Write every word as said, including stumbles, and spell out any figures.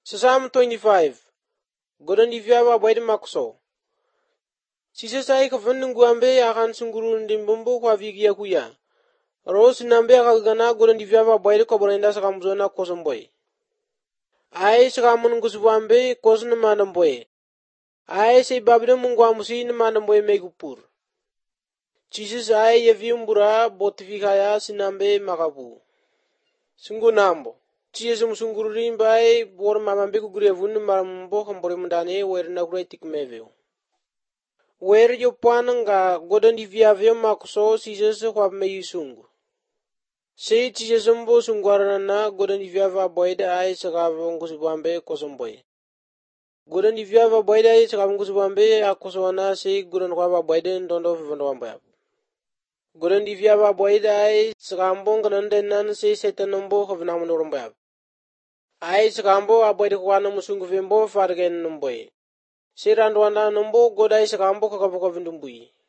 Psalm twenty-five. Godon di fiaba boyde makso. Sisa sai ka fannin guambe akan sungurun dimbumbu kwa vigi ya kuya. Ros nambe akal gana godon di fiaba boyde ko borenda sakam zona kosom boy. Ai sakamun gusbuambe kosun mandam boy. Ai sei babide mungwamusi ni mandam boy megupur. Jesus ai yeviumbura botifikaya sinambe makabu. Sungu nambo. Jesus musungururin bay bor mamambe ku gurevun marambo kambore mundane wer na gure tikmeveo. Wer yo pananga godon di viaveo makso Jesus kwa meyusungu. Sei Jesus mbo sungwarana godon di viava boyda ai sakavong kusubambe kosomboy. Godon di viava boyda ai sakavong kusubambe akosona sei godon kwa boyda ndondo vivondo wambaya. Godon di viava boyda ai sakambong kanande nan sei setanombo kavnamono wambaya. Ai sakambo aboyde kwana musungu vembo fargen numboy. Sirandwanda numbo godai sakambo kakabuka vindumbui.